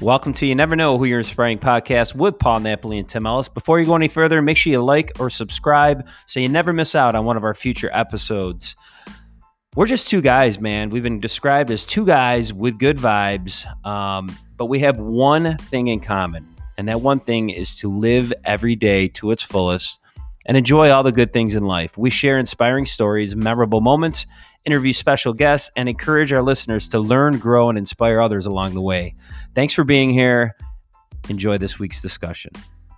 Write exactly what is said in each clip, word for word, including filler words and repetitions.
Welcome to You Never Know Who You're Inspiring podcast with Paul Napoli and Tim Ellis. Before you go any further, make sure you like or subscribe so you never miss out on one of our future episodes. We're just two guys, man. We've been described as two guys with good vibes, um, but we have one thing in common, and that one thing is to live every day to its fullest and enjoy all the good things in life. We share inspiring stories, memorable moments, interview special guests, and encourage our listeners to learn, grow, and inspire others along the way. Thanks for being here. Enjoy this week's discussion.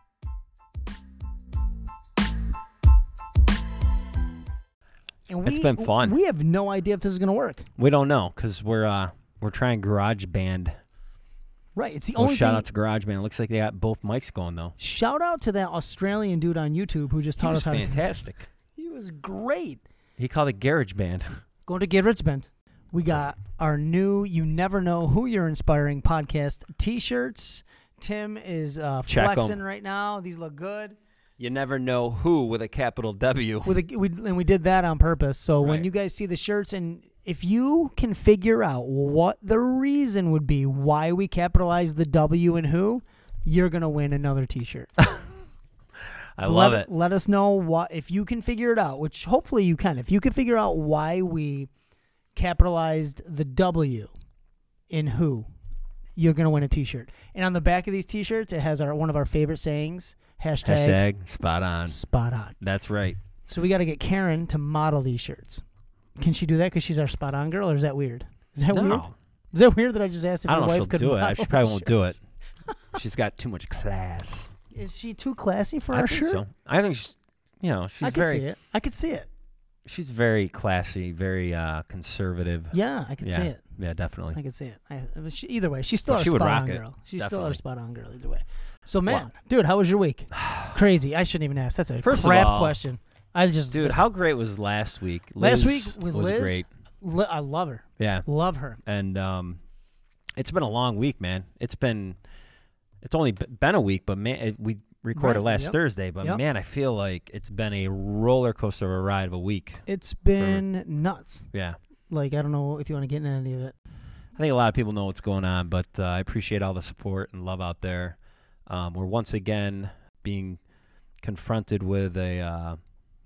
And we, it's been fun. We have no idea if this is going to work. We don't know because we're uh, we're trying GarageBand. Right. It's the oh, only shout thing, out to GarageBand. It looks like they got both mics going though. Shout out to that Australian dude on YouTube who just taught he us how fantastic. to He was great. He called it GarageBand. Go to GarageBand. We got our new You Never Know Who You're Inspiring podcast t-shirts. Tim is uh, flexing right now. These look good. You never know who with a capital W. With a, we, and we did that on purpose. So right. when you guys see the shirts, and if you can figure out what the reason would be why we capitalize the W in who, you're going to win another t-shirt. I love let, it. Let us know what if you can figure it out, which hopefully you can. If you can figure out why we capitalized the W in who, you're going to win a t-shirt. And on the back of these t-shirts, it has our one of our favorite sayings, hashtag, hashtag spot on. Spot on. That's right. So we got to get Karen to model these shirts. Can she do that because she's our spot on girl, or is that weird? Is that no. weird? Is that weird that I just asked if I your don't know wife if could she'll do it. model She probably won't do it. shirts? She's got too much class. Is she too classy for I our think shirt? so. I think she's, you know, she's I could very. see it. I could see it. She's very classy, very uh, conservative. Yeah, I could yeah. see it. Yeah, definitely. I could see it. I, it was, she, either way, she's still Well, our she would spot rock on it. girl. She's Definitely. still our spot on girl either way. So, man, Well, dude, how was your week? Crazy. I shouldn't even ask. That's a First of crap all, question. I just, dude, how great was last week? last Liz week with was Liz, great. Li- I love her. Yeah, Love her. and um, it's been a long week, man. It's been, it's only b- been a week, but man, it, we recorded Right, last yep. Thursday, but Yep. man, I feel like it's been a roller coaster of a ride of a week. It's been nuts. Yeah. Like, I don't know if you want to get into any of it. I think a lot of people know what's going on, but uh, I appreciate all the support and love out there. Um, we're once again being confronted with a uh,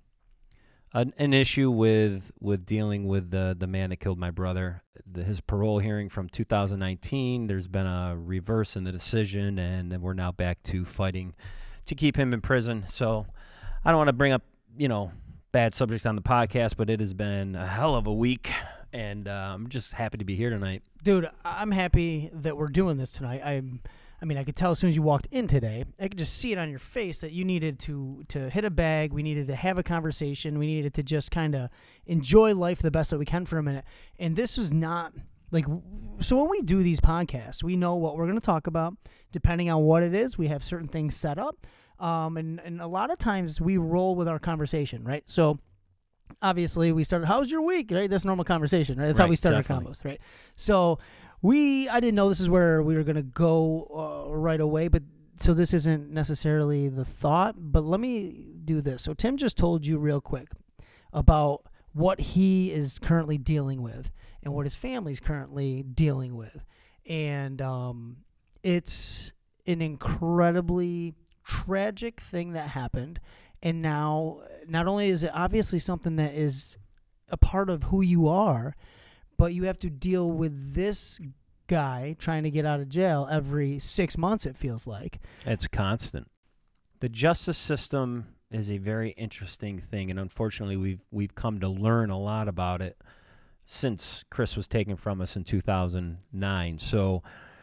an, an issue with with dealing with the the man that killed my brother. The, his parole hearing from two thousand nineteen. There's been a reverse in the decision, and we're now back to fighting to keep him in prison. So I don't want to bring up you know bad subjects on the podcast, but it has been a hell of a week. And uh, I'm just happy to be here tonight. Dude, I'm happy that we're doing this tonight. I'm, I mean, I could tell as soon as you walked in today, I could just see it on your face that you needed to to hit a bag. We needed to have a conversation. We needed to just kind of enjoy life the best that we can for a minute. And this was not like, so when we do these podcasts, we know what we're going to talk about. Depending on what it is, we have certain things set up. Um, and, and a lot of times we roll with our conversation, right? So obviously, we started, how's your week? Right? That's normal conversation, right? That's right, how we started definitely. our combos, right? So we, I didn't know this is where we were going to go uh, right away, but so this isn't necessarily the thought, but let me do this. So Tim just told you real quick about what he is currently dealing with and what his family's currently dealing with. And um, it's an incredibly tragic thing that happened. And now, not only is it obviously something that is a part of who you are, but you have to deal with this guy trying to get out of jail every six months, it feels like. It's constant. The justice system is a very interesting thing, and unfortunately, we've we've come to learn a lot about it since Chris was taken from us in two thousand nine. So,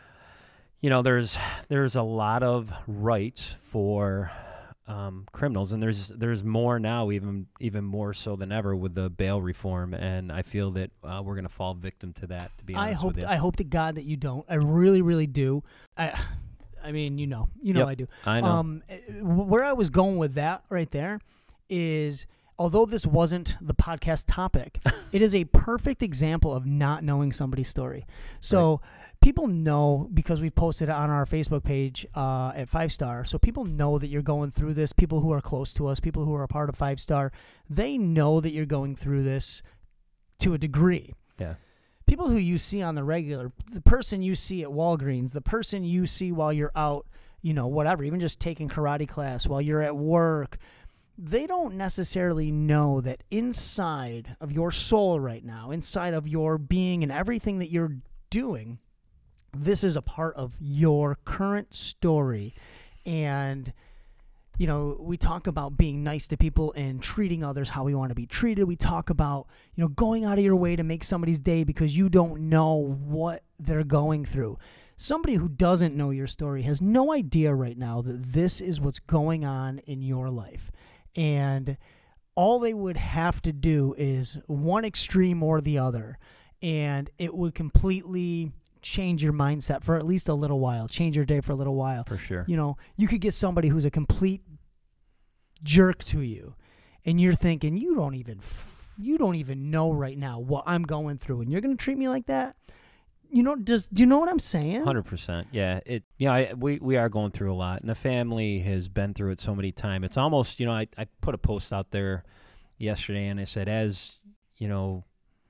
you know, there's there's a lot of rights for Um, criminals, and there's there's more now, even even more so than ever with the bail reform, and I feel that uh, we're gonna fall victim to that. To be honest I hope with you, I hope to God that you don't. I really, really do. I, I mean, you know, you know, Yep, I do. I know. Um, where I was going with that right there is, although this wasn't the podcast topic, it is a perfect example of not knowing somebody's story. So. Right. People know because we've posted it on our Facebook page uh, at Five Star. So people know that you're going through this. People who are close to us, people who are a part of Five Star, they know that you're going through this to a degree. Yeah. people who you see on the regular, the person you see at Walgreens, the person you see while you're out, you know, whatever, even just taking karate class while you're at work, they don't necessarily know that inside of your soul right now, inside of your being and everything that you're doing, this is a part of your current story. And, you know, we talk about being nice to people and treating others how we want to be treated. We talk about, you know, going out of your way to make somebody's day because you don't know what they're going through. Somebody who doesn't know your story has no idea right now that this is what's going on in your life. And all they would have to do is one extreme or the other, and it would completely change your mindset for at least a little while, change your day for a little while. For sure. You know, you could get somebody who's a complete jerk to you, and you're thinking, you don't even, you don't even know right now what I'm going through, and you're going to treat me like that? You know, does do you know what I'm saying? one hundred percent. Yeah. It. Yeah. I, we we are going through a lot, and the family has been through it so many times. It's almost, you know, I I put a post out there yesterday, and I said, as you know,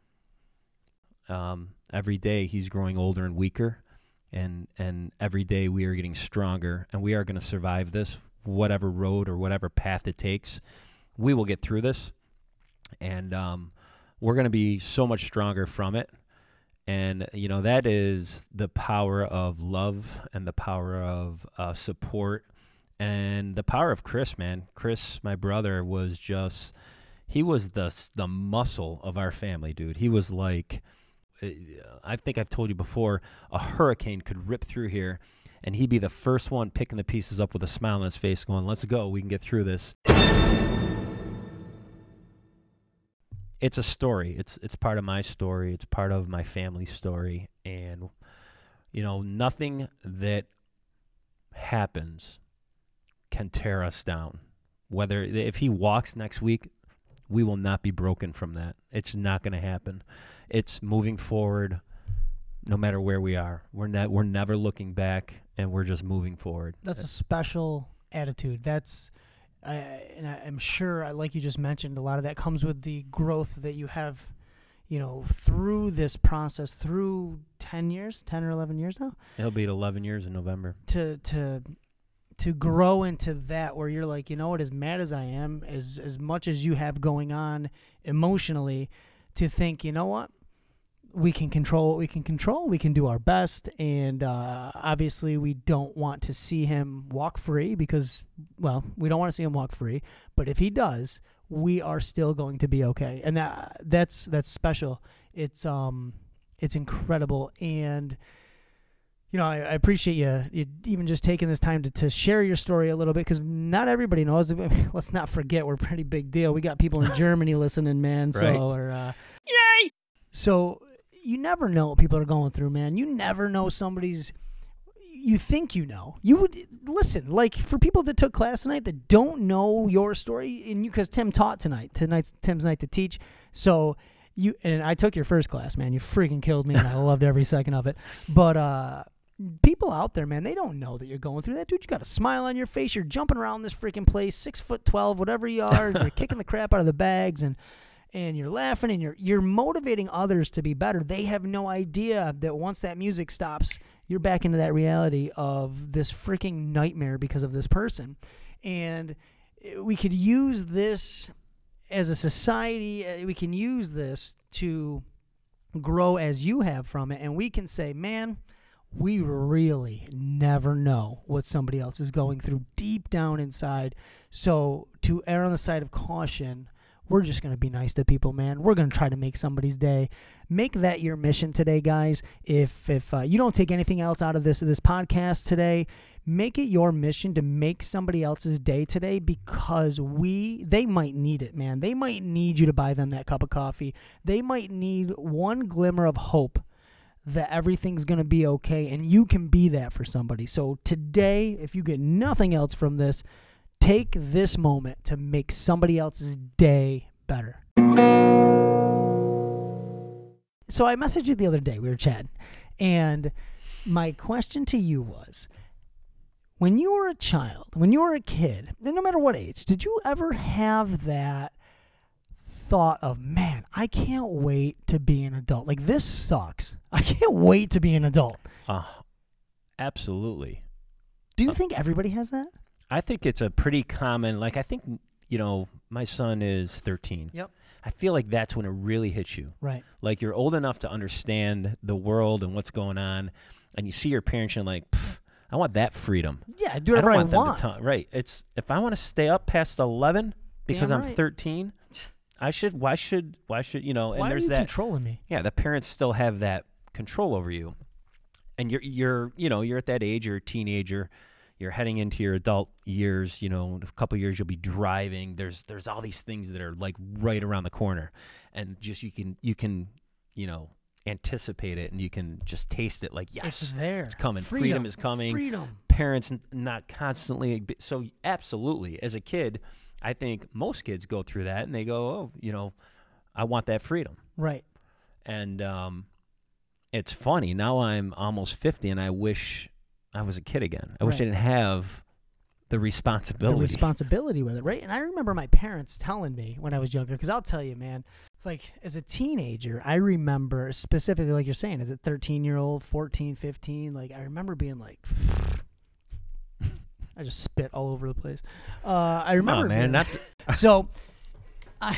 um, every day he's growing older and weaker, and and every day we are getting stronger, and we are going to survive this, whatever road or whatever path it takes. We will get through this, and um, we're going to be so much stronger from it. And, you know, that is the power of love and the power of uh, support and the power of Chris, man. Chris, my brother, was just, he was the the muscle of our family, dude. He was like, I think I've told you before, a hurricane could rip through here, and he'd be the first one picking the pieces up with a smile on his face going, let's go, we can get through this. It's a story. It's it's part of my story. It's part of my family's story. And, you know, nothing that happens can tear us down. Whether if he walks next week, we will not be broken from that. It's not going to happen. It's moving forward no matter where we are. We're not, we're never looking back, and we're just moving forward. That's a special attitude. That's... I, and I, I'm sure, like you just mentioned, a lot of that comes with the growth that you have, you know, through this process, through ten years, ten or eleven years now. It'll be eleven years in November. To to to grow into that, where you're like, you know what, as mad as I am, as as much as you have going on emotionally, to think, you know what, we can control what we can control. We can do our best. And uh, obviously we don't want to see him walk free because, well, we don't want to see him walk free. But if he does, we are still going to be okay. And that that's that's special. It's um it's incredible. And, you know, I, I appreciate you, you even just taking this time to, to share your story a little bit, because not everybody knows. I mean, let's not forget, we're a pretty big deal. We got people in Germany listening, man. So, right. or, uh, Yay! So... You never know what people are going through, man. You never know somebody's, you think you know. You would, listen, like for people that took class tonight that don't know your story, and you, because Tim taught tonight. Tonight's Tim's night to teach. So you, and I took your first class, man. You freaking killed me, and I loved every second of it. But uh, people out there, man, they don't know that you're going through that. Dude, you got a smile on your face. You're jumping around this freaking place, six foot twelve, whatever you are. You're kicking the crap out of the bags, and and you're laughing, and you're you're motivating others to be better. They have no idea that once that music stops, you're back into that reality of this freaking nightmare because of this person. And we could use this as a society. We can use this to grow as you have from it, and we can say, man, we really never know what somebody else is going through deep down inside. So to err on the side of caution, we're just going to be nice to people, man. We're going to try to make somebody's day. Make that your mission today, guys. If if uh, you don't take anything else out of this this podcast today, make it your mission to make somebody else's day today, because we they might need it, man. They might need you to buy them that cup of coffee. They might need one glimmer of hope that everything's going to be okay, and you can be that for somebody. So today, if you get nothing else from this, take this moment to make somebody else's day better. So I messaged you the other day. We were chatting. And my question to you was, when you were a child, when you were a kid, and no matter what age, did you ever have that thought of, man, I can't wait to be an adult. Like, this sucks. I can't wait to be an adult. Uh, absolutely. Do you uh, think everybody has that? I think it's a pretty common, like, I think, you know, my son is thirteen. Yep. I feel like that's when it really hits you. Right. Like, you're old enough to understand the world and what's going on, and you see your parents, and you're like, I want that freedom. Yeah, do whatever I I don't want, want. them to t- right. It's, if I want to stay up past eleven because Damn I'm right. thirteen, I should, why should, why should, you know, and Why are there's you that. controlling me? Yeah, the parents still have that control over you. And you're, you're, you know, you're at that age, you're a teenager, you're heading into your adult years, you know, in a couple of years you'll be driving. There's there's all these things that are like right around the corner. And just you can you can, you know, anticipate it and you can just taste it like, yes, It's there. it's coming. Freedom. Freedom is coming. Freedom. Parents n- not constantly so absolutely. As a kid, I think most kids go through that and they go, "Oh, you know, I want that freedom." Right. And um it's funny. Now I'm almost fifty and I wish I was a kid again. I wish Right. I didn't have the responsibility. The responsibility with it, right? And I remember my parents telling me when I was younger, because I'll tell you, man, like as a teenager, I remember specifically, like you're saying, as a thirteen-year-old, fourteen, fifteen, like I remember being like, I just spit all over the place. Uh, I remember, Come on, man, being- not the- so I,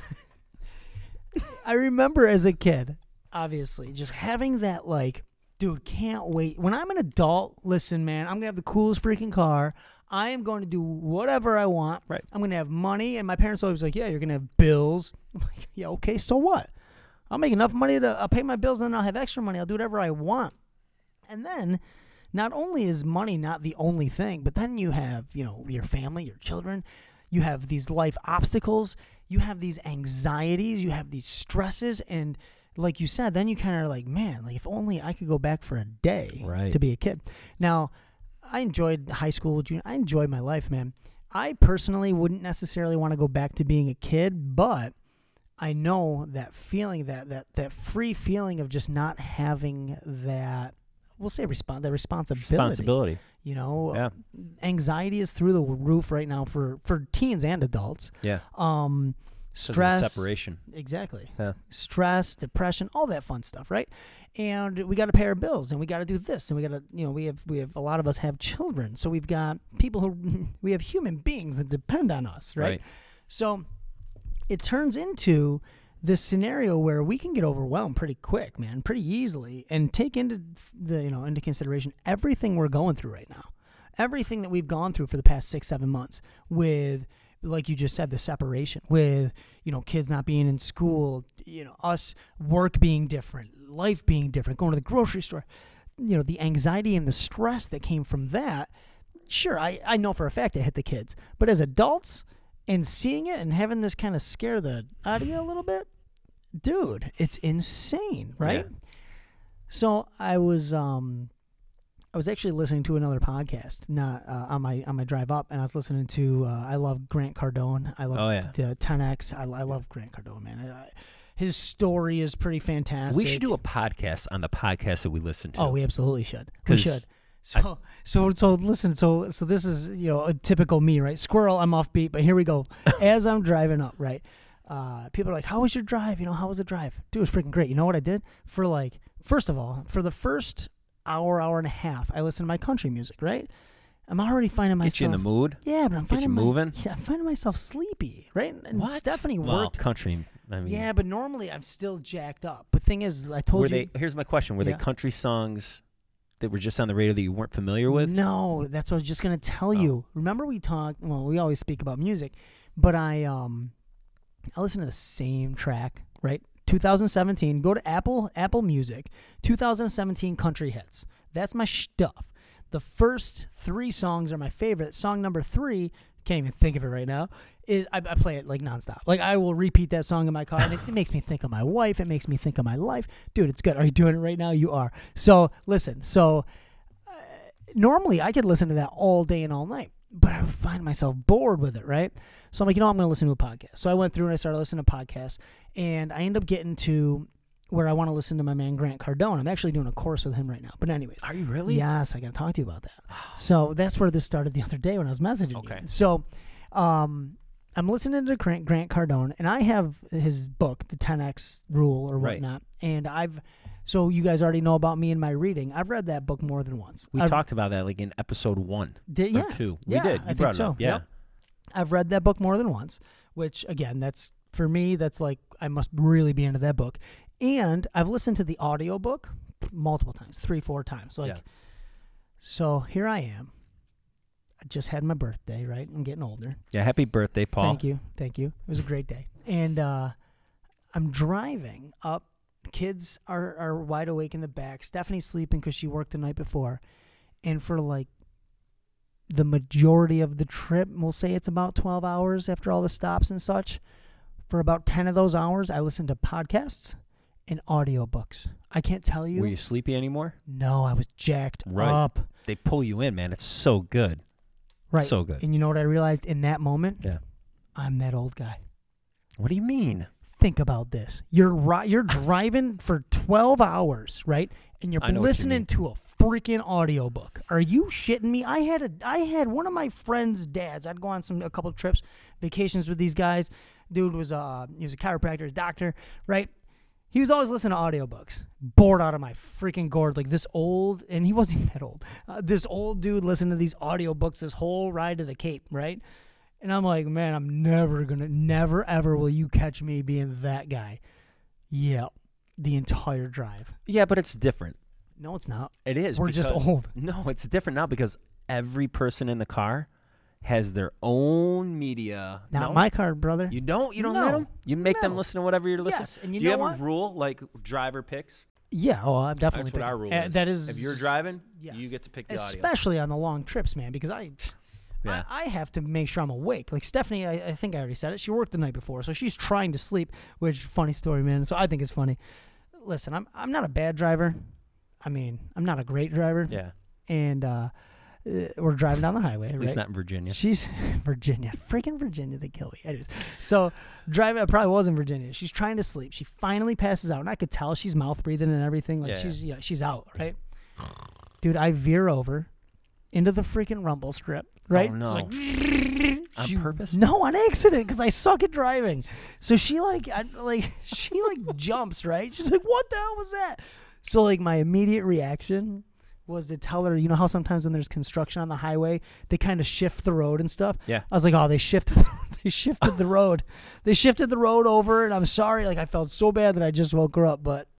uh, I remember as a kid, obviously, just having that like, dude, can't wait. When I'm an adult, listen, man, I'm going to have the coolest freaking car. I am going to do whatever I want. Right. I'm going to have money. And my parents always like, yeah, you're going to have bills. I'm like, yeah, okay, so what? I'll make enough money to I'll pay my bills and then I'll have extra money. I'll do whatever I want. And then not only is money not the only thing, but then you have, you know, your family, your children. You have these life obstacles. You have these anxieties. You have these stresses. And like you said, then you kind of are like, man, like if only I could go back for a day Right. to be a kid. Now, I enjoyed high school, junior. I enjoyed my life, man. I personally wouldn't necessarily want to go back to being a kid, but I know that feeling, that that that free feeling of just not having that, we'll say, respon- the responsibility. responsibility. You know, Yeah. anxiety is through the roof right now for, for teens and adults. Yeah. Um, 'Cause of the stress, separation. exactly. Yeah. Stress, depression, all that fun stuff, right? And we got to pay our bills, and we got to do this, and we got to, you know, we have we have a lot of us have children, so we've got people who we have human beings that depend on us, right? Right. So it turns into this scenario where we can get overwhelmed pretty quick, man, pretty easily, and take into the you know into consideration everything we're going through right now, everything that we've gone through for the past six, seven months with, like you just said, the separation, with, you know, kids not being in school, you know, us work being different, life being different, going to the grocery store, you know, the anxiety and the stress that came from that. Sure, I, I know for a fact it hit the kids, but as adults and seeing it and having this kind of scare the out of you a little bit, dude, it's insane, right? Yeah. So I was, um, I was actually listening to another podcast, not uh, on my on my drive up, and I was listening to. Uh, I love Grant Cardone. I love Oh, yeah. the ten X. I, I love Grant Cardone, man. I, I, his story is pretty fantastic. We should do a podcast on the podcast that we listen to. Oh, we absolutely should. We 'Cause should. So, so, so, listen. So, so this is, you know, a typical me, right? Squirrel, I'm off beat, but here we go. As I'm driving up, right? Uh, people are like, "How was your drive? You know, how was the drive?" Dude, it was freaking great. You know what I did? For like, first of all, for the first hour, hour and a half, I listen to my country music, right? I'm already finding myself. Get you in the mood. Yeah, but I'm Get finding you my- moving? yeah, I'm finding myself sleepy, right? And What? Stephanie Well, worked. country. I mean, Yeah, but normally I'm still jacked up. But thing is, I told were you. they? Here's my question: Were Yeah. they country songs that were just on the radio that you weren't familiar with? No, that's what I was just gonna tell Oh. you. Remember we talked. Well, we always speak about music, but I um, I listen to the same track, right? two thousand seventeen. Go to Apple Apple Music. two thousand seventeen country hits. That's my stuff. The first three songs are my favorite. Song number three, can't even think of it right now, is I, I play it like nonstop. Like I will repeat that song in my car, and it, it makes me think of my wife. It makes me think of my life. Dude, it's good. Are you doing it right now? You are. So listen. So uh, normally I could listen to that all day and all night, but I would find myself bored with it, right? So I'm like, you know, I'm going to listen to a podcast. So I went through and I started listening to podcasts, and I end up getting to where I want to listen to my man Grant Cardone. I'm actually doing a course with him right now. But anyways. Are you really? Yes, I got to talk to you about that. So that's where this started the other day when I was messaging Okay. you. So um, I'm listening to Grant, Grant Cardone, and I have his book, The ten X Rule or Right. whatnot. And I've, so you guys already know about me and my reading. I've read that book more than once. We I've, talked about that like in episode one did, yeah, or two. We yeah, did. You I think brought it so. up. Yeah. Yep. I've read that book more than once, which again, that's for me, that's like, I must really be into that book. And I've listened to the audiobook multiple times, three, four times. Like, Yeah. so here I am. I just had my birthday, right? I'm getting older. Yeah. Happy birthday, Paul. Thank you. Thank you. It was a great day. And uh, I'm driving up. The kids are, are wide awake in the back. Stephanie's sleeping because she worked the night before. And for like the majority of the trip, we'll say it's about twelve hours after all the stops and such. For about ten of those hours, I listened to podcasts and audiobooks. I can't tell you. Were you sleepy anymore? No, I was jacked Right. up. They pull you in, man. It's so good. Right. So good. And you know what I realized in that moment? Yeah. I'm that old guy. What do you mean? Think about this. You're ri- you're driving for twelve hours, right? And you're I know what you listening mean. to a freaking audiobook. Are you shitting me? I had a I had one of my friends' dads. I'd go on some a couple of trips, vacations with these guys. Dude was uh he was a chiropractor, a doctor, right? He was always listening to audiobooks. Bored out of my freaking gourd. Like this old, and he wasn't even that old. Uh, this old dude listening to these audiobooks this whole ride to the Cape, right? And I'm like, man, I'm never going to, never, ever will you catch me being that guy. Yeah, the entire drive. Yeah, but it's different. No, it's not. It is. We're just because- old. No, it's different now because every person in the car has their own media. Not no? my car, brother. You don't? You don't No. let them? You make them No. listen to whatever you're listening Yes, and you Do you know have what? a rule like driver picks? Yeah, oh, I'm definitely. That's what picking- our rule uh, is. That is. If you're driving, Yes. you get to pick the audio. Especially on the long trips, man, because I, Yeah. I, I have to make sure I'm awake. Like Stephanie, I, I think I already said it. She worked the night before, so she's trying to sleep. Which funny story, man. So I think it's funny. Listen, I'm I'm not a bad driver. I mean, I'm not a great driver. Yeah. And uh, uh, we're driving down the highway. At right? least not in Virginia. She's Virginia, freaking Virginia. They kill me. Anyways, so driving. I probably was in Virginia. She's trying to sleep. She finally passes out, and I could tell she's mouth breathing and everything. Like Yeah. she's yeah, she's out, right? Dude, I veer over into the freaking rumble strip, right? Oh, It's no. like, On she- purpose? No, on accident, because I suck at driving. So she like, I, like she like jumps, right? She's like, "What the hell was that?" So like my immediate reaction was to tell her, you know how sometimes when there's construction on the highway, they kind of shift the road and stuff. Yeah. I was like, "Oh, they shifted, they shifted the road, they shifted the road over," and I'm sorry. Like I felt so bad that I just woke her up, but.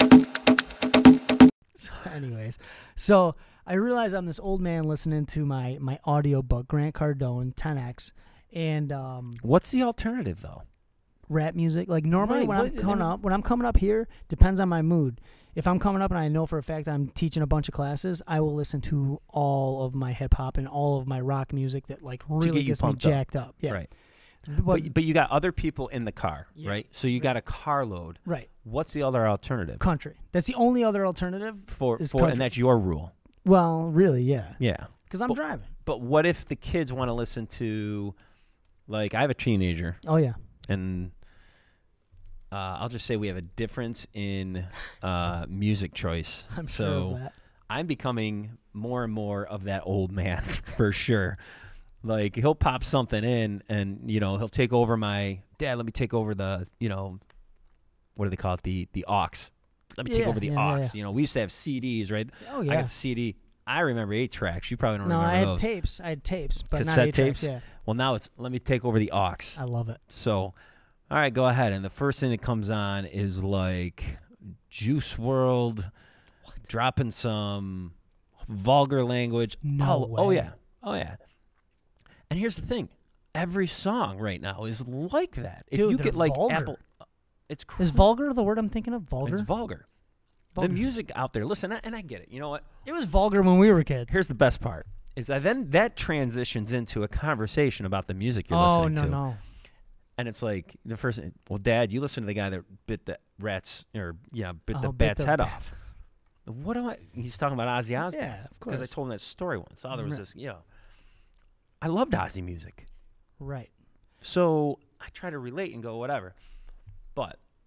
So anyways, so I realize I'm this old man listening to my my audiobook, Grant Cardone, ten X, and um, What's the alternative, though? rap music. Like normally Right, when what- I'm coming up, when I'm coming up here, depends on my mood. If I'm coming up and I know for a fact I'm teaching a bunch of classes, I will listen to all of my hip hop and all of my rock music that like really get you gets me pumped up. jacked up. Yeah, Right. But, But, but you got other people in the car, Yeah. right? So you got a carload. right, What's the other alternative country. That's the only other alternative. for is for country. and that's your rule? Well, really, yeah, Yeah. because I'm But- driving. But what if the kids want to listen to, like, I have a teenager, Oh yeah, and uh, I'll just say we have a difference in uh, music choice. I'm so sure of that. I'm becoming more and more of that old man for sure. Like he'll pop something in, and you know he'll take over my dad. Let me take over the you know, what do they call it? The the aux. Let me take Yeah, over the yeah, aux. yeah, yeah. You know, we used to have C Ds, right? Oh I yeah. got the C D. I remember eight tracks. You probably don't No, remember I had those. tapes. I had tapes, but not Cassette eight tracks, tapes? Yeah, Well, now it's let me take over the aux. I love it. So, all right, go ahead. And the first thing that comes on is like Juice world, dropping some vulgar language. No oh, oh way. yeah, oh yeah. And here's the thing: every song right now is like that. If Dude, you they're get like vulgar. Apple, it's crazy. Is vulgar the word I'm thinking of? Vulgar. It's vulgar. Vulgar. The music out there. Listen, and I get it. You know what? It was vulgar when we were kids. Here's the best part: is that then that transitions into a conversation about the music you're Oh listening no to. no. And it's like the first, well, Dad, you listen to the guy that bit the rat's or yeah, bit Oh, the bit bat's the head bat. off. What am I? He's talking about Ozzy Osbourne. Yeah, of Because course. I told him that story once. Oh, there was Right. this. Yeah, I loved Ozzy music, Right. so I try to relate and go whatever. But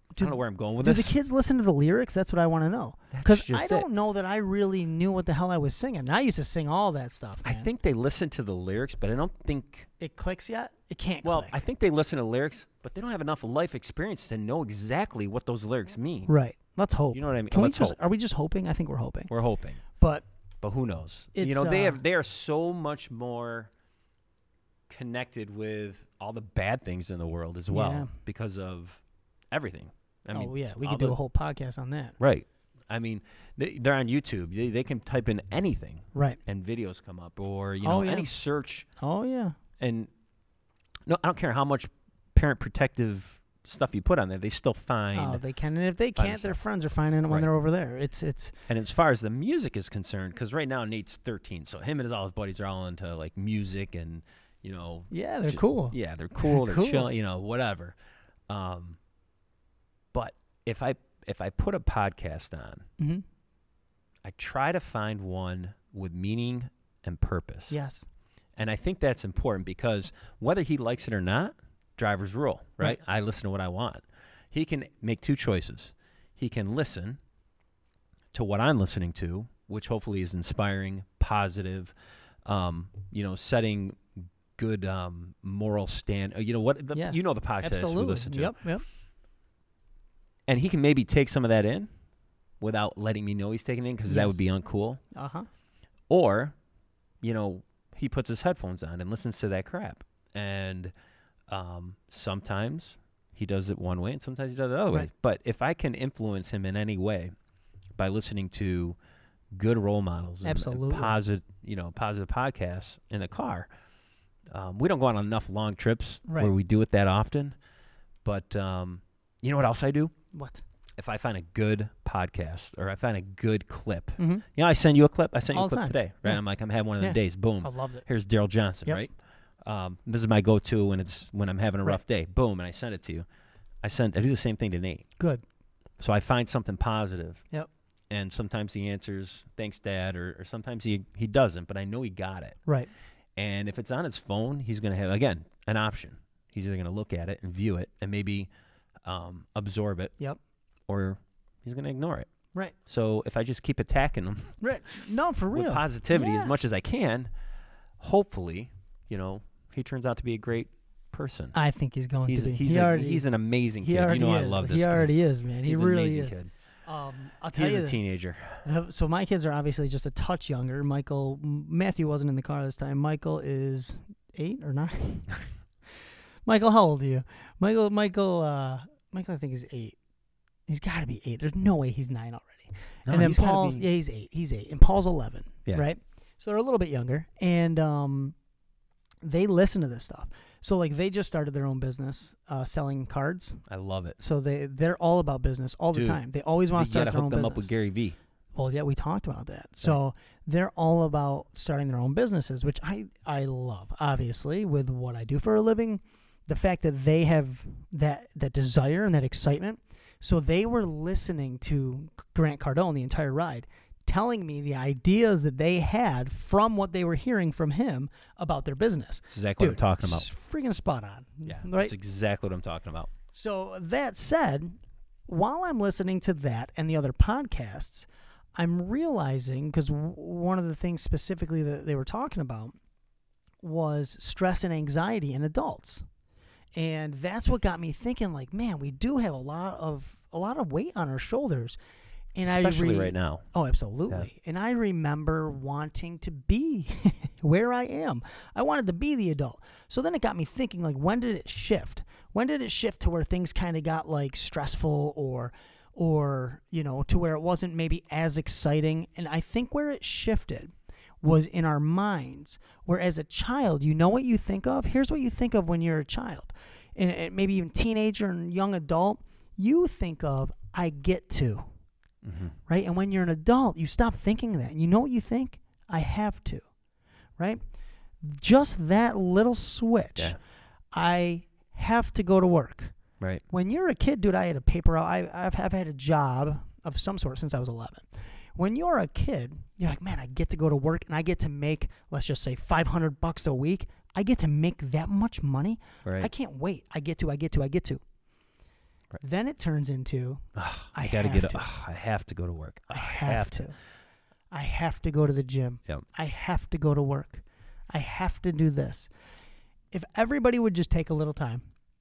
I don't know where I'm going with do this. Do the kids listen to the lyrics? That's what I want to know. That's Because just I don't it. know that I really knew what the hell I was singing. And I used to sing all that stuff, I man. think they listen to the lyrics, but I don't think. It clicks yet? It can't Well, click. I think they listen to the lyrics, but they don't have enough life experience to know exactly what those lyrics mean. Right. Let's hope. You know what I mean? Can we Let's just, hope. Are we just hoping? I think we're hoping. We're hoping, But but who knows? It's, you know, they uh, have they are so much more connected with all the bad things in the world as well Yeah. because of everything. I mean, oh, yeah. We all could do the- a whole podcast on that. Right. I mean, they, they're on YouTube. They, they can type in anything Right. and videos come up, or you Oh, know, yeah. any search. Oh, yeah. And no, I don't care how much parent protective stuff you put on there. They still find. Oh, they can. And if they find can't, their stuff. friends are finding it when Right. they're over there. It's, it's, And as far as the music is concerned, because right now Nate's thirteen, so him and his all his buddies are all into like music and you know. yeah, they're ju- cool. Yeah, they're cool. They're Cool. chill. You know, whatever. Um, but if I if I put a podcast on, Mm-hmm. I try to find one with meaning and purpose. Yes. And I think that's important because whether he likes it or not, driver's rule, right? Right. I listen to what I want. He can make two choices. He can listen to what I'm listening to, which hopefully is inspiring, positive, um, you know, setting good um, moral stand. uh, You know what? The, Yes. You know the podcast we Absolutely. listen to. Yep, yep. And he can maybe take some of that in without letting me know he's taking it in because that Yes. would be uncool. Uh-huh. Or, you know, he puts his headphones on and listens to that crap. And um, sometimes he does it one way and sometimes he does it the other way. Right. But if I can influence him in any way by listening to good role models and, and Absolutely. positive, you know, positive podcasts in the car, um, we don't go on enough long trips Right. where we do it that often. But um, you know what else I do? What? If I find a good podcast or I find a good clip, Mm-hmm. you know, I send you a clip. I sent you All a the clip time. today, right? Yeah. I'm like, I'm having one of them Yeah. days. Boom. I loved it. Here's Daryl Johnson, Yep. right? Um, this is my go-to when it's when I'm having a Right. rough day. Boom, and I send it to you. I send. I do the same thing to Nate. Good. So I find something positive. Yep. And sometimes he answers, "Thanks, Dad," or, or sometimes he he doesn't. But I know he got it. Right. And if it's on his phone, he's going to have again an option. He's either going to look at it and view it and maybe um, absorb it. Yep. Or he's going to ignore it. Right. So if I just keep attacking him Right. No, for real. with positivity as Yeah. much as I can, hopefully, you know, he turns out to be a great person. I think he's going He's to be. he's he a, already, he's an amazing he kid. You already know is. I love this He kid. already is, man. He He's really an amazing is. kid. Um, I'll tell He's you a the- teenager. the- so my kids are obviously just a touch younger. Michael, M- Matthew wasn't in the car this time. Michael is eight or nine. Michael, how old are you? Michael, Michael, uh, Michael, I think is eight. He's got to be eight. There's no way he's nine already. No, and then he's gotta Paul's, be- yeah, he's eight. He's eight, and Paul's eleven. Yeah. Right. So they're a little bit younger, and um, they listen to this stuff. So like they just started their own business, uh, selling cards. I love it. So they they're all about business all the Dude, time. They always want to You start got to their hook own them business. up with Gary Vee. Well, yeah, we talked about that. So they're all about starting their own businesses, which I, I love, obviously, with what I do for a living. The fact that they have that, that desire and that excitement. So they were listening to Grant Cardone the entire ride, telling me the ideas that they had from what they were hearing from him about their business. That's exactly Dude, what I'm talking about. s- freaking spot on. Yeah, Right? that's exactly what I'm talking about. So that said, while I'm listening to that and the other podcasts, I'm realizing, because w- one of the things specifically that they were talking about was stress and anxiety in adults. And that's what got me thinking, like, man, we do have a lot of a lot of weight on our shoulders. And Especially I re- right now. Oh, absolutely. And I remember wanting to be where I am. I wanted to be the adult. So then it got me thinking, like, when did it shift? When did it shift to where things kind of got, like, stressful or, or, you know, to where it wasn't maybe as exciting? And I think where it shifted was in our minds, where as a child, you know what you think of? Here's what you think of when you're a child. And, and maybe even teenager and young adult, you think of, I get to. Mm-hmm. Right? And when you're an adult, you stop thinking that. And you know what you think? I have to. Right? Just that little switch. Yeah. I have to go to work. Right. When you're a kid, dude, I had a paper out. I, I've, I've had a job of some sort since I was eleven. When you're a kid, you're like, man, I get to go to work and I get to make, let's just say, five hundred bucks a week. I get to make that much money. Right. I can't wait. I get to, I get to, I get to. Right. Then it turns into, Ugh, I, I gotta have get. to. Ugh, I have to go to work. I have to. I have to go to the gym. Yep. I have to go to work. I have to do this. If everybody would just take a little time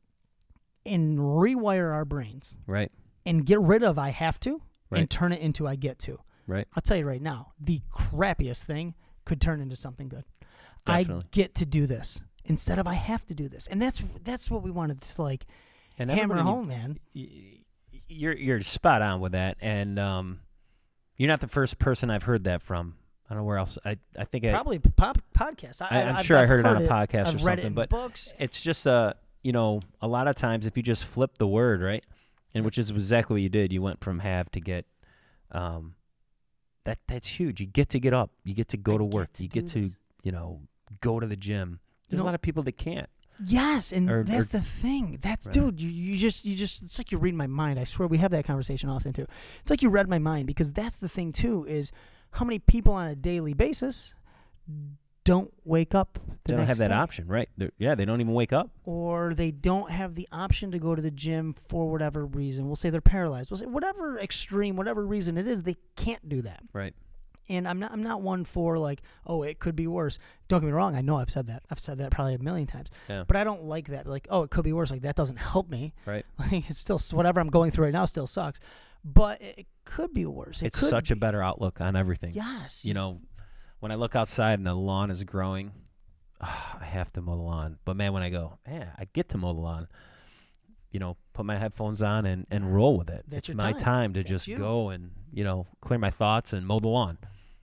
and rewire our brains Right. and get rid of I have to Right. and turn it into I get to. Right. I'll tell you right now, the crappiest thing could turn into something good. Definitely. I get to do this instead of I have to do this. And that's that's what we wanted to like And hammer everybody home, man. y- You're you're spot on with that, and um, you're not the first person I've heard that from. I don't know where else. I I think I, Probably pop, podcast. I, I, I'm I've, sure I've I heard, it on a it. podcast I've or read something. it in But books. it's just a you know a lot of times if you just flip the word right, and which is exactly what you did. You went from have to get. Um, that that's huge. You get to get up. You get to go I to get work. to you do get to this. you know go to the gym. There's know- a lot of people that can't. Yes, and Or- that's or- the thing. That's Right. dude. You, you just you just it's like you read my mind. I swear we have that conversation often too. It's like you read my mind because that's the thing too. Is how many people on a daily basis don't wake up. The They don't next have that day. option, right? They're, yeah, they don't even wake up. Or they don't have the option to go to the gym for whatever reason. We'll say they're paralyzed. We'll say whatever extreme, whatever reason it is, they can't do that. Right. And I'm not I'm not one for like, oh, it could be worse. Don't get me wrong. I know I've said that. I've said that probably a million times. Yeah. But I don't like that. Like, oh, it could be worse. Like that doesn't help me. Right. Like it's still whatever I'm going through right now still sucks. But it, it could be worse. It It's could such be. a better outlook on everything. Yes. You know, when I look outside and the lawn is growing, ah, I have to mow the lawn. But man, when I go, yeah, I get to mow the lawn. You know, put my headphones on and, and roll with it. That's it's your my time. time to That's just you. go and you know clear my thoughts and mow the lawn.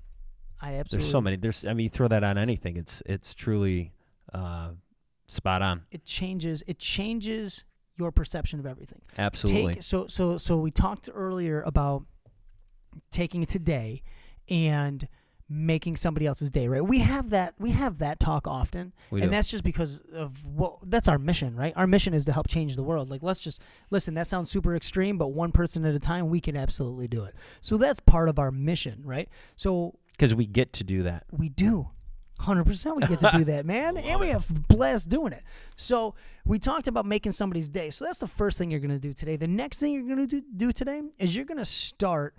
I absolutely. There's so many. There's I mean, you throw that on anything. It's it's truly uh, spot on. It changes. It changes your perception of everything. Absolutely. Take, so so so we talked earlier about taking today and making somebody else's day, right? We have that we have that talk often. We and do. that's just because of what that's our mission, right? Our mission is to help change the world. Like let's just listen, that sounds super extreme, but one person at a time we can absolutely do it. So that's part of our mission, right? So Because we get to do that. we do. one hundred percent we get to do that, man. And we have blast doing it. So we talked about making somebody's day. So that's the first thing you're going to do today. The next thing you're going to do, do today is you're going to start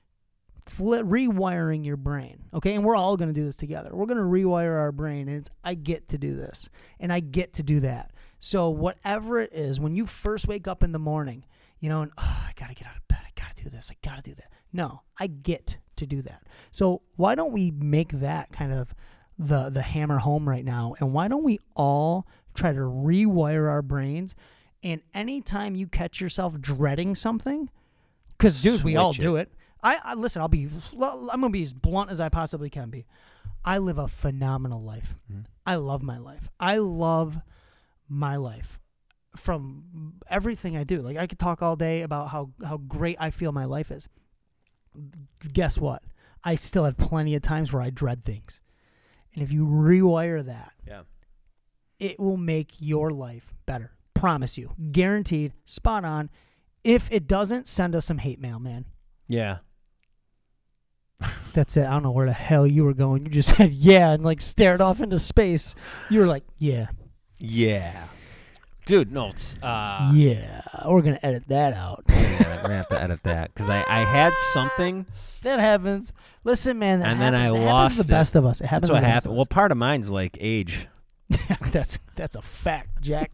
flip, rewiring your brain, okay? And we're all going to do this together. We're going to rewire our brain, and it's I get to do this, and I get to do that. So whatever it is, when you first wake up in the morning, you know, and oh, I got to get out of bed. I got to do this. I got to do that. No, I get to do that. So why don't we make that kind of the the hammer home right now, and why don't we all try to rewire our brains, and anytime you catch yourself dreading something, because, dude, we all Switch it. do it. I, I listen. I'll be. I'm gonna be as blunt as I possibly can be. I live a phenomenal life. Mhm. I love my life. I love my life from everything I do. Like I could talk all day about how how great I feel my life is. Guess what? I still have plenty of times where I dread things, and if you rewire that, Yeah. it will make your life better. Promise you, guaranteed, spot on. If it doesn't, send us some hate mail, man. Yeah. That's it. I don't know where the hell you were going. You just said yeah and like stared off into space. You were like, yeah, Yeah. Dude, no, it's, uh, yeah. We're gonna edit that out. yeah, we're gonna have to edit that because I, I had something That happens. Listen, man. That and then I happens. It lost happens to the best it. of us. It happens. That's what to the best happened. of Well, us. part of mine's like age. that's that's a fact, Jack.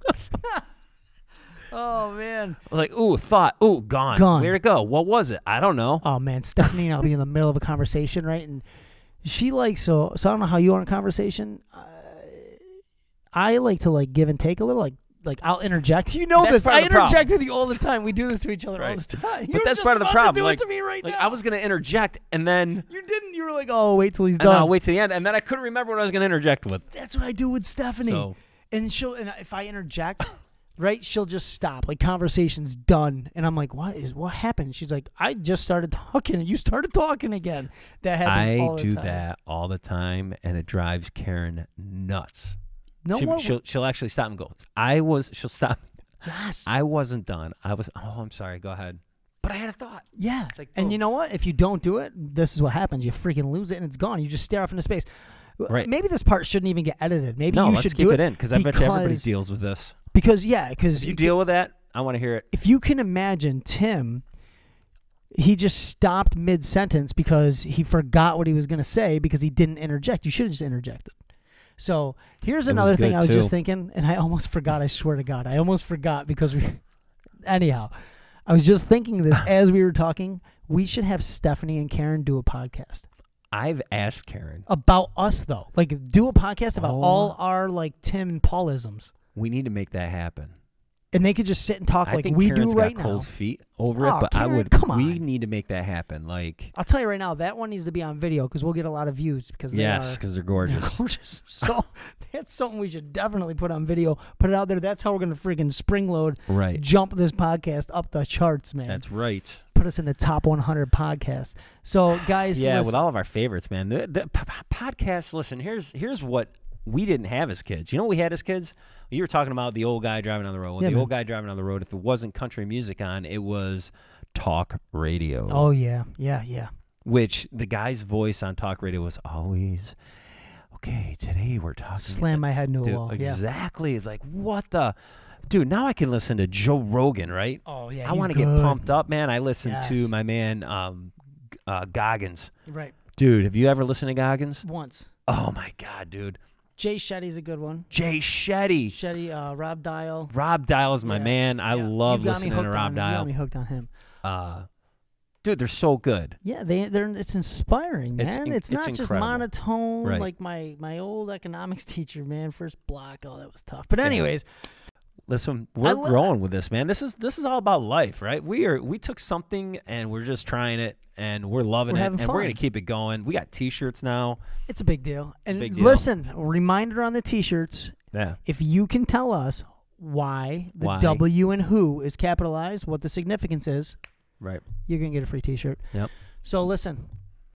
Oh man. Like, ooh, thought, ooh, gone. Gone. Where'd it go? What was it? I don't know. Oh man, Stephanie and I'll be in the middle of a conversation, right? And she likes so so I don't know how you are in conversation. Uh, I like to like give and take a little, like like I'll interject. You know That's this. part I of the problem. interject with you all the time. We do this to each other all Right. the time. You But were that's just part of the about problem. To do Like, it to me right like now. I was gonna interject and then You didn't. You were like, oh, wait till he's and done. then I'll wait to the end and then I couldn't remember what I was gonna interject with. That's what I do with Stephanie. So And she'll, and if I interject, right, she'll just stop. Like conversation's done, and I'm like, "What is? What happened?" She's like, "I just started talking, and you started talking again." That happens I all the do time. that all the time and it drives Karen nuts. No she, one. she'll she'll actually stop and go. I was she'll stop. Yes. I wasn't done. I was. Oh, I'm sorry. Go ahead. But I had a thought. yeah. like, and boom. you know what? If you don't do it, this is what happens. You freaking lose it, and it's gone. You just stare off into space. Right. Maybe this part shouldn't even get edited. Maybe No, you let's should keep do it in because I bet you everybody because- deals with this. Because yeah, because If you deal with that, I want to hear it. If you can imagine Tim, he just stopped mid-sentence because he forgot what he was going to say because he didn't interject. You should have just interjected. So here's It another was thing good, I was too. just thinking, and I almost forgot. I swear to God, I almost forgot because we. Anyhow, I was just thinking this as we were talking. We should have Stephanie and Karen do a podcast I've asked Karen. about us, though. Like, do a podcast about Oh. all our like Tim and Paulisms, We need to make that happen. and they could just sit and talk I like think we Karen's do right got now. cold feet over Oh, it, but I Karen, would. come We on. need to make that happen. Like, I'll tell you right now, that one needs to be on video because we'll get a lot of views because they yes, are because they're they're gorgeous. gorgeous. So that's something we should definitely put on video, put it out there. That's how we're gonna freaking spring load, Right. jump this podcast up the charts, man. That's right. Put us in the top one hundred podcasts. So guys, Yeah, listen, with all of our favorites, man. The, the p- p- podcast. Listen, here's here's what we didn't have as kids. You know what we had as kids? You were talking about the old guy driving on the road. Well, Yeah, the man. old guy driving on the road, if it wasn't country music on, it was talk radio. oh yeah, yeah, yeah. Which the guy's voice on talk radio was always, okay, today we're talking. Slam my head into a Dude, wall. Yeah. exactly. It's like, what the? Dude, now I can listen to Joe Rogan, right? Oh yeah. I want to get pumped up, man. I listen to Yes. my man um, G- uh, Goggins. Right. Dude, have you ever listened to Goggins? Once. Oh, my God, dude. Jay Shetty's a good one. Jay Shetty. Shetty, uh, Rob Dial. Rob Dial is my Yeah, man. I yeah. love You got me listening to hooked Rob on, You got Dial. me hooked on him. Uh, dude, they're so good. Yeah, they they're it's inspiring, man. It's It's, in- not it's just incredible. monotone Right. like my my old economics teacher, man. First block, oh that was tough. But Yeah. anyways, Listen, we're lo- growing with this, man. This is this is all about life, right? We are we took something and we're just trying it and we're loving We're it having and we're fun. gonna keep it going. We got T-shirts now. it's a big deal. And big deal. listen, reminder on the t-shirts, Yeah, if you can tell us why the Why? W in who is capitalized, what the significance is, right. you're going to get a free t-shirt. Yep. So listen,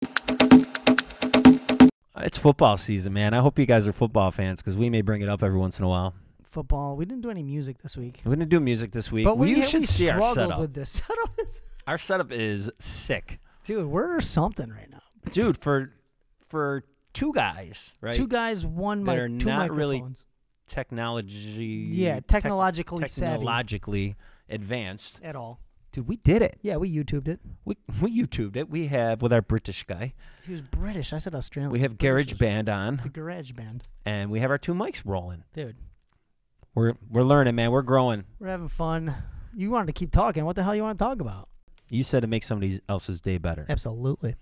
It's football season, man. I hope you guys are football fans because we may bring it up every once in a while. football, we didn't do any music this week. We're gonna do music this week. But we, you should we see our struggled setup. with this setup. is- Our setup is sick, Dude, we're something right now. dude. For for two guys, right? Two guys, one That mic, are two not really microphones. Technology. Yeah, tech- technologically savvy. technologically advanced. At all. Dude, we did it. Yeah, we YouTubed it. We we YouTubed it. We have with our British guy. He was British. I said Australian. We have British Garage is- Band The on, Garage Band. and we have our two mics rolling. Dude, We're we're learning, man. We're growing. we're having fun. You wanted to keep talking. What the hell you want to talk about? You said to make somebody else's day better. Absolutely.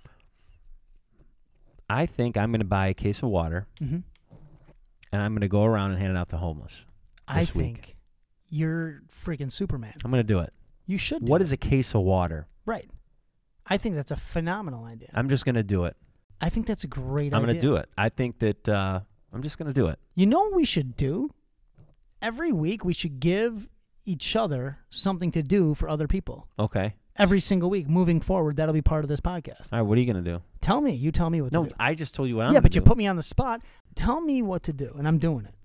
I think I'm gonna buy a case of water, Mm-hmm. and I'm gonna go around and hand it out to homeless. I This week. think you're freaking Superman. I'm gonna do it. You should do What it. is a case of water? Right. I think that's a phenomenal idea. I'm just gonna do it. I think that's a great I'm idea. gonna do it. I think that uh, I'm just gonna do it. You know what we should do? Every week we should give each other something to do for other people. Okay. Every single week moving forward, that'll be part of this podcast. All right. What are you gonna do? Tell me. You tell me what No, to do. I just told you what I'm yeah, gonna but you do. put me on the spot. Tell me what to do, and I'm doing it.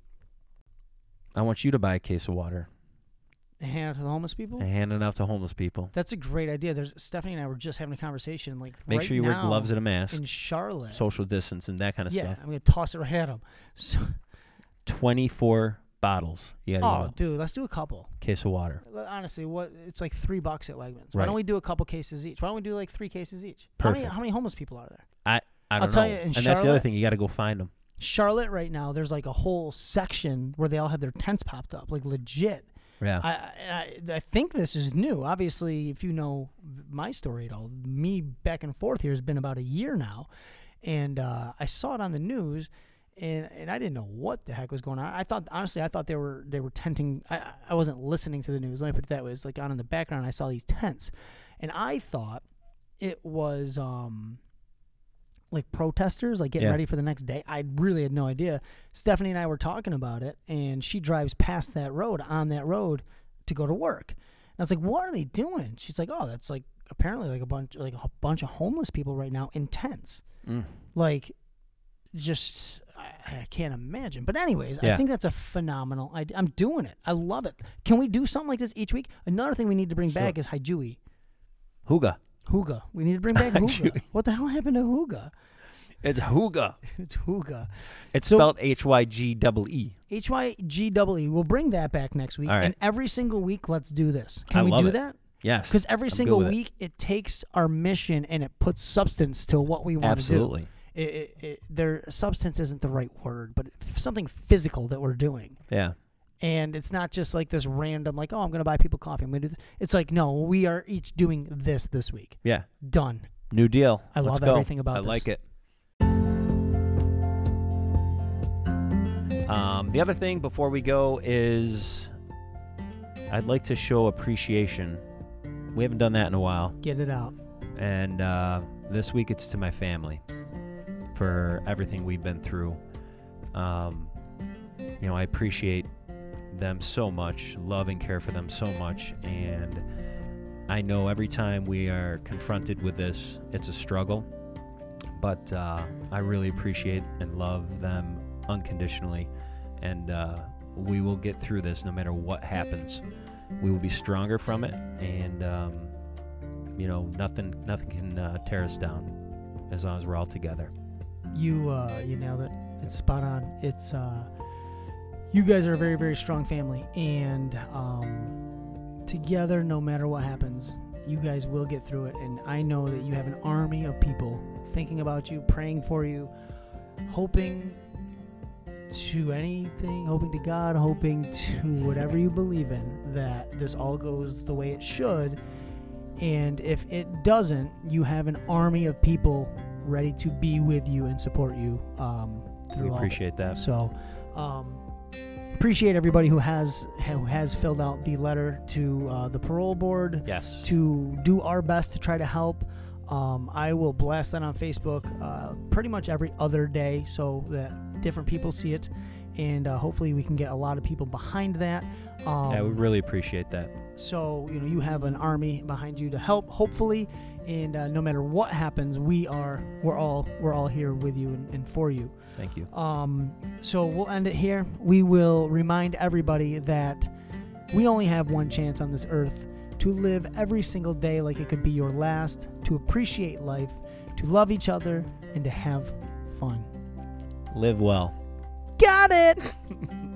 I want you to buy a case of water Hand it to the homeless people? and hand it out to homeless people. That's a great idea. There's Stephanie and I were just having a conversation. Like, Make right sure you wear now gloves and a mask, in Charlotte. social distance, and that kind of yeah, stuff. I'm gonna toss it right at them. So, twenty-four bottles. You gotta oh, go. dude, let's do a couple. Case of water. L- Honestly, what it's like three bucks at Wegmans. Why Right. don't we do a couple cases each? Why don't we do like three cases each? How many, Perfect. how many homeless people are there? I I I'll don't tell know. you, in and that's the other Charlotte- thing. You got to go find them. Charlotte right now, there's like a whole section where they all have their tents popped up, like legit. Yeah. I, I I think this is new. Obviously, if you know my story at all, me back and forth here has been about a year now, and uh, I saw it on the news, and and I didn't know what the heck was going on. I thought honestly, I thought they were they were tenting. I I wasn't listening to the news. Let me put it that way. It's like on in the background. I saw these tents, and I thought it was um. like protesters, like getting Yeah. ready for the next day. I really had no idea. Stephanie and I were talking about it, and she drives past that road, on that road, to go to work. And I was like, "What are they doing?" She's like, "Oh, that's like apparently like a bunch, like a bunch of homeless people right now in tents." Mm. Like, just I, I can't imagine. But anyways, Yeah. I think that's a phenomenal idea. I'm doing it. I love it. Can we do something like this each week? Another thing we need to bring Sure. back is Hijui. Hooga. Hooga. We need to bring back Hooga. Hijui. What the hell happened to Hooga? It's Hygge. It's Hygge. It's So- spelled H Y G E E. H Y G E E. We'll bring that back next week. All right. And every single week, let's do this. Can I we love do it. that? Yes. Because every I'm good single with it. week, it. takes our mission and it puts substance to what we want to do. Absolutely. It, it, it, their substance isn't the right word, but it's something physical that we're doing. Yeah. And it's not just like this random, like, oh, I'm going to buy people coffee. I'm going to do this. It's like, no, we are each doing this this week. Yeah. Done. New deal. I Let's love go. everything about I this. like it. Um, the other thing before we go is I'd like to show appreciation. We haven't done that in a while. Get it out. And uh, this week it's to my family for everything we've been through. Um, you know, I appreciate them so much, love and care for them so much. And I know every time we are confronted with this, it's a struggle. But uh, I really appreciate and love them unconditionally. And uh, we will get through this no matter what happens. We will be stronger from it. And, um, you know, nothing nothing can uh, tear us down as long as we're all together. You uh, you nailed it. It's spot on. It's uh, you guys are a very, very strong family. And um, together, no matter what happens, you guys will get through it. And I know that you have an army of people thinking about you, praying for you, hoping to anything, hoping to God, hoping to whatever you believe in, that this all goes the way it should. And if it doesn't, you have an army of people ready to be with you and support you um, through We all of it. appreciate that. So, um, appreciate everybody who has who has filled out the letter to uh, the parole board. Yes. To do our best to try to help. Um, I will blast that on Facebook uh, pretty much every other day so that different people see it, and uh, hopefully we can get a lot of people behind that. Um, yeah, we really appreciate that. So, you know, you have an army behind you to help, hopefully, and uh, no matter what happens, we are we're all we're all here with you and, and for you. Thank you. Um, so we'll end it here. We will remind everybody that we only have one chance on this earth, to live every single day like it could be your last, to appreciate life, to love each other, and to have fun. Live well. Got it!